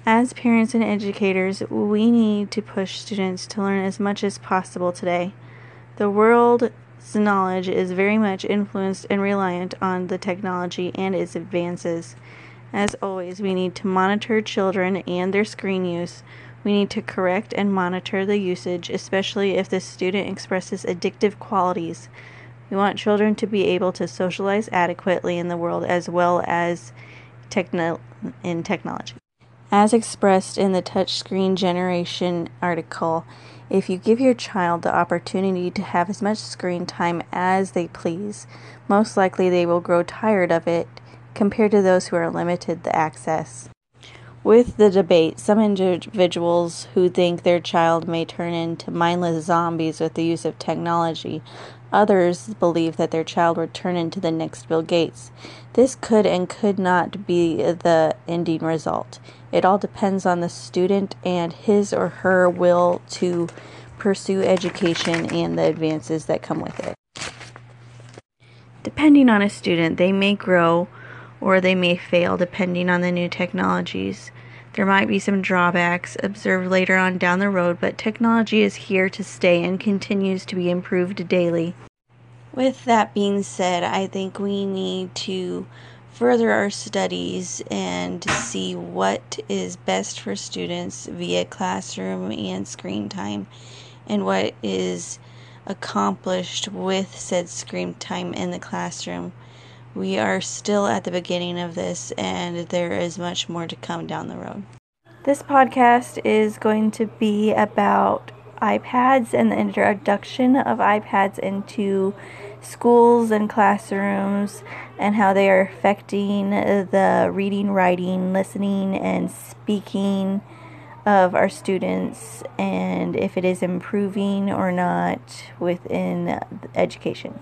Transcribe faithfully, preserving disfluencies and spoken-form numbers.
As parents and educators, we need to push students to learn as much as possible today. The world's knowledge is very much influenced and reliant on the technology and its advances. As always, we need to monitor children and their screen use. We need to correct and monitor the usage, especially if the student expresses addictive qualities. We want children to be able to socialize adequately in the world as well as techno- in technology. As expressed in the Touchscreen Generation article, if you give your child the opportunity to have as much screen time as they please, most likely they will grow tired of it compared to those who are limited the access. With the debate, some individuals who think their child may turn into mindless zombies with the use of technology. Others believe that their child would turn into the next Bill Gates. This could and could not be the ending result. It all depends on the student and his or her will to pursue education and the advances that come with it. Depending on a student, they may grow or they may fail depending on the new technologies. There might be some drawbacks observed later on down the road, but technology is here to stay and continues to be improved daily. With that being said, I think we need to further our studies and see what is best for students via classroom and screen time, and what is accomplished with said screen time in the classroom. We are still at the beginning of this, and there is much more to come down the road. This podcast is going to be about iPads and the introduction of iPads into schools and classrooms and how they are affecting the reading, writing, listening, and speaking of our students, and if it is improving or not within education.